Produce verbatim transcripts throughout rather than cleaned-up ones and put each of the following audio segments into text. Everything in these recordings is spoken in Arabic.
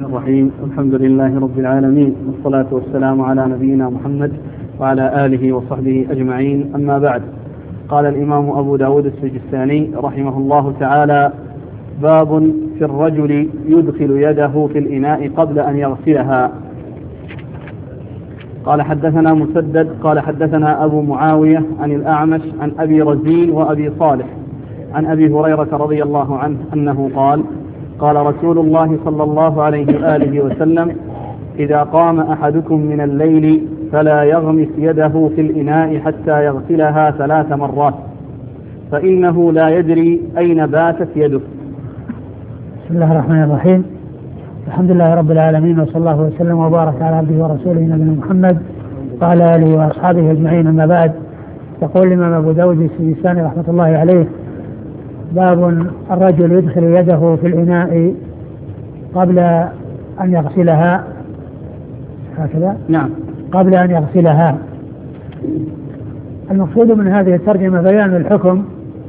الرحيم. الحمد لله رب العالمين، والصلاة والسلام على نبينا محمد وعلى آله وصحبه أجمعين، أما بعد. قال الإمام أبو داود السجستاني رحمه الله تعالى: باب في الرجل يدخل يده في الإناء قبل أن يغسلها. قال حدثنا مسدد قال حدثنا أبو معاوية عن الأعمش عن أبي رزين وأبي صالح عن أبي هريرة رضي الله عنه أنه قال: قال رسول الله صلى الله عليه وآله وسلم: إذا قام أحدكم من الليل فلا يغمس يده في الإناء حتى يغسلها ثلاث مرات، فإنه لا يدري أين باتت يده. بسم الله الرحمن الرحيم. الحمد لله رب العالمين، وصلى الله وسلم وبارك على عبده ورسوله نبينا محمد وعلى آله وأصحابه أجمعين، أما بعد. يقول الإمام أبو داود السجستاني رحمة الله عليه: باب الرجل يدخل يده في الإناء قبل أن يغسلها. هكذا؟ نعم. قبل أن يغسلها. المقصود من هذه الترجمة بيان الحكم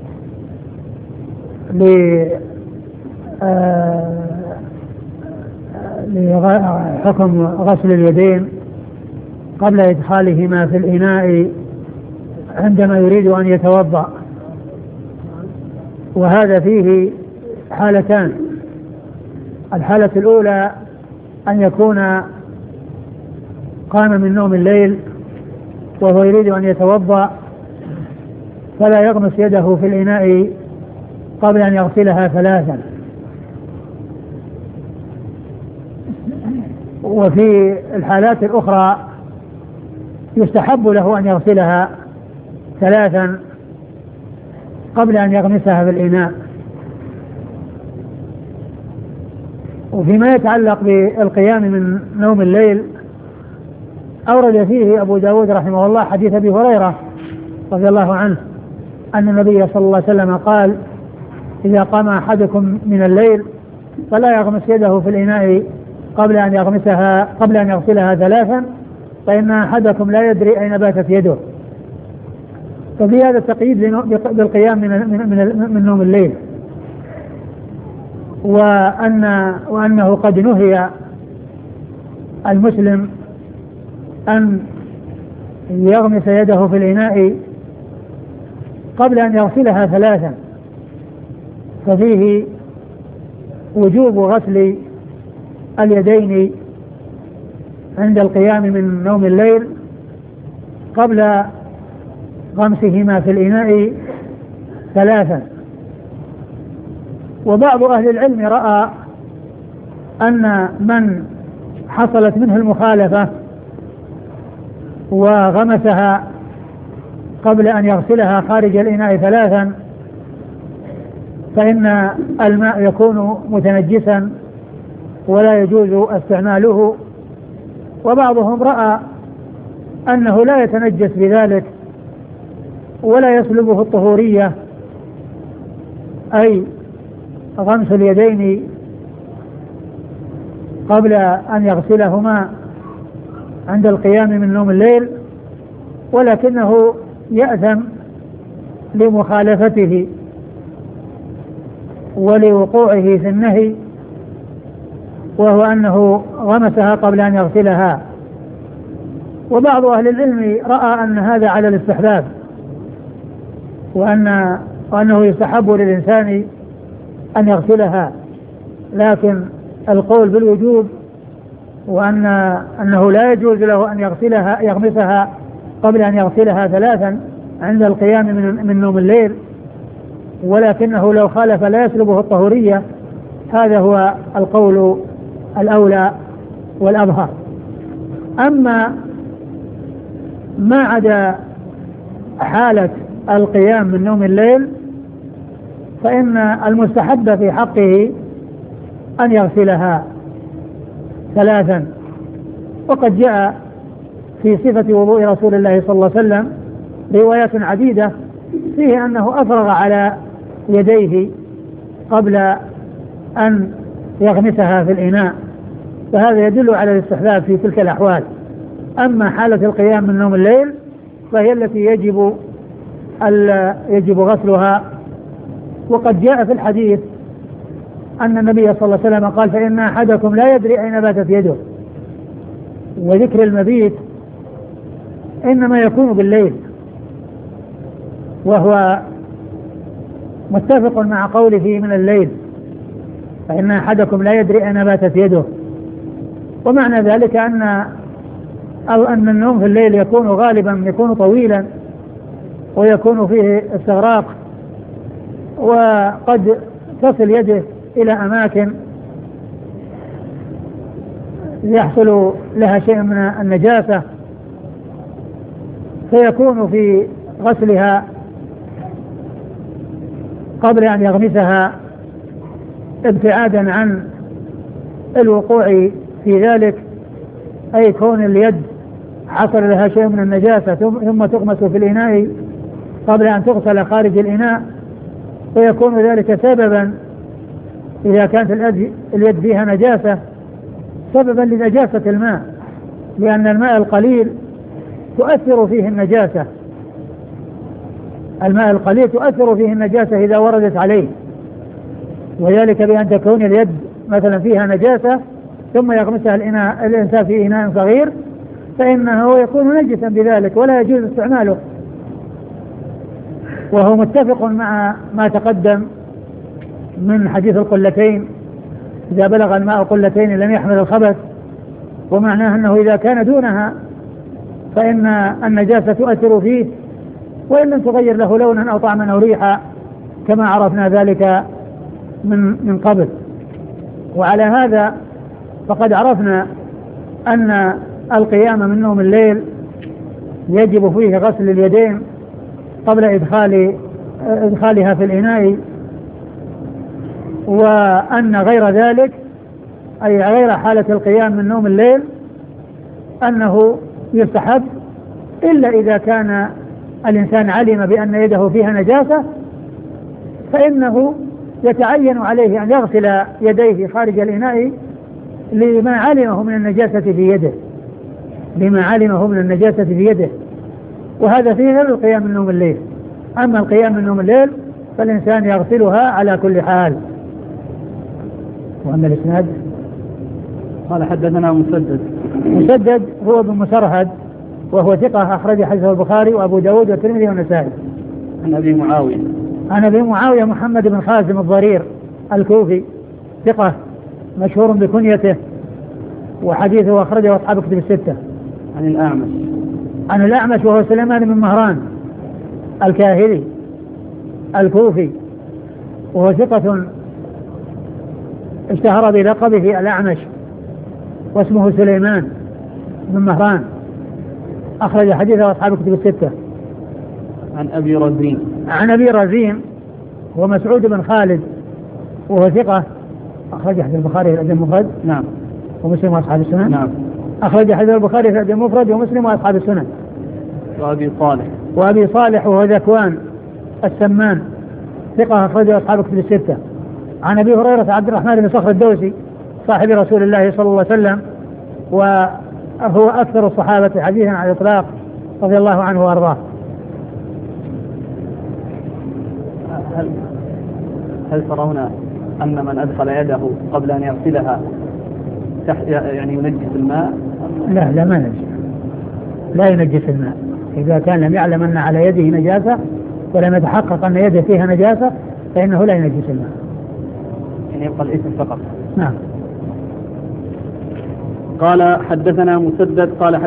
لحكم غسل اليدين قبل إدخالهما في الإناء عندما يريد أن يتوضأ، وهذا فيه حالتان. الحالة الأولى أن يكون قام من نوم الليل وهو يريد أن يتوضأ، فلا يغمس يده في الإناء قبل أن يغسلها ثلاثا. وفي الحالات الأخرى يستحب له أن يغسلها ثلاثا قبل أن يغمسها في الإناء. وفيما يتعلق بالقيام من نوم الليل، أورد فيه أبو داود رحمه الله حديث أبي هريرة رضي الله عنه أن النبي صلى الله عليه وسلم قال: إذا قام أحدكم من الليل فلا يغمس يده في الإناء قبل أن يغمسها قبل أن يغسلها ثلاثا، فإن أحدكم لا يدري أين باتت يده. ففي هذا التقييد بالقيام من, من, من, من نوم الليل، وأن وأنه قد نهي المسلم أن يغمس يده في الإناء قبل أن يغسلها ثلاثا، ففيه وجوب غسل اليدين عند القيام من نوم الليل قبل غمسهما في الإناء ثلاثا. وبعض أهل العلم رأى أن من حصلت منه المخالفة وغمسها قبل أن يغسلها خارج الإناء ثلاثا فإن الماء يكون متنجسا ولا يجوز استعماله. وبعضهم رأى أنه لا يتنجس بذلك ولا يسلبه الطهورية، أي غمس اليدين قبل أن يغسلهما عند القيام من نوم الليل، ولكنه يأثم لمخالفته ولوقوعه في النهي، وهو أنه غمسها قبل أن يغسلها. وبعض أهل العلم رأى أن هذا على الاستحباب، وأن وأنه يستحب للإنسان أن يغسلها، لكن القول بالوجوب وأن أنه لا يجوز له أن يغسلها يغمسها قبل أن يغسلها ثلاثا عند القيام من, من نوم الليل، ولكنه لو خالف لا يسلبه الطهورية، هذا هو القول الأولى والأظهر. أما ما عدا حالة القيام من نوم الليل فإن المستحب في حقه أن يغسلها ثلاثا. وقد جاء في صفة وضوء رسول الله صلى الله عليه وسلم روايات عديدة فيه أنه أفرغ على يديه قبل أن يغمسها في الإناء، فهذا يدل على الاستحباب في تلك الأحوال. أما حالة القيام من نوم الليل فهي التي يجب يجب غسلها. وقد جاء في الحديث أن النبي صلى الله عليه وسلم قال فإن أحدكم لا يدري أين باتت يده. وذكر المبيت إنما يكون بالليل، وهو متفق مع قوله من الليل، فإن أحدكم لا يدري أين باتت يده. ومعنى ذلك أن أو أن النوم في الليل يكون غالبا يكون طويلا ويكون فيه استغراق، وقد تصل يده إلى أماكن يحصل لها شيء من النجاسة، فيكون في غسلها قبل أن يغمسها ابتعادا عن الوقوع في ذلك، أي كون اليد حصل لها شيء من النجاسة ثم تغمس في الإناء قبل أن تغسل خارج الإناء، ويكون ذلك سببا إذا كانت اليد فيها نجاسة سببا لنجاسة الماء، لأن الماء القليل تؤثر فيه النجاسة، الماء القليل تؤثر فيه النجاسة إذا وردت عليه، وذلك بأن تكون اليد مثلا فيها نجاسة ثم يغمسها الإناء الإنسان في إناء صغير فإنه يكون نجسا بذلك ولا يجوز استعماله. وهو متفق مع ما تقدم من حديث القلتين، إذا بلغ الماء قلتين لم يحمل الخبث، ومعناه أنه إذا كان دونها فإن النجاسة تؤثر فيه وإن لم تغير له لونا أو طعما أو ريحا كما عرفنا ذلك من من قبل. وعلى هذا فقد عرفنا أن القيام من نوم الليل يجب فيه غسل اليدين قبل إدخال إدخالها في الإناء، وأن غير ذلك أي غير حالة القيام من نوم الليل أنه يستحب إلا إذا كان الإنسان علم بأن يده فيها نجاسة، فإنه يتعين عليه أن يغسل يديه خارج الإناء لما علمه من النجاسة في يده لما علمه من النجاسة في يده وهذا فيه غير القيام من نوم الليل. أما القيام من نوم الليل فالإنسان يغسلها على كل حال. وأما الإسناد قال حدثنا مسدد مسدد هو بن مسرهد وهو ثقة أخرج حديثه البخاري وأبو داود والترمذي والنسائي. عن أبي معاوية عن أبي معاوية محمد بن خازم الضرير الكوفي ثقة مشهور بكنيته وحديثه أخرجه أصحاب كتب الستة. عن الأعمش عن الأعمش وهو سليمان بن مهران الكاهلي الكوفي وهو ثقة اشتهر بلقبه الأعمش واسمه سليمان بن مهران أخرج حديثه أصحاب كتب الستة. عن أبي رزين عن أبي رزين ومسعود بن خالد وهو ثقة أخرج حديث البخاري في الأدب المفرد نعم ومسلم وأصحاب السنن نعم أخرج حديث البخاري في الأدب المفرد ومسلم وأصحاب السنن. وأبي صالح وأبي صالح وهو ذكوان السمان ثقة أخرجه أصحاب كتب الستة. عن أبي هريرة عبد الرحمن بن صخر الدوسي صاحب رسول الله صلى الله عليه وسلم وهو أكثر الصحابة حديثا على الإطلاق رضي الله عنه وأرضاه. هل, هل ترون أن من أدخل يده قبل أن يغسلها يعني ينجس الماء؟ لا لا ما ينجس لا ينجس الماء إذا كان لم يعلم أن على يده نجاسة ولم يتحقق أن يده فيها نجاسة فإنه لا ينجس الماء، يعني يبقى الاسم فقط. نعم. قال حدثنا مسدد قال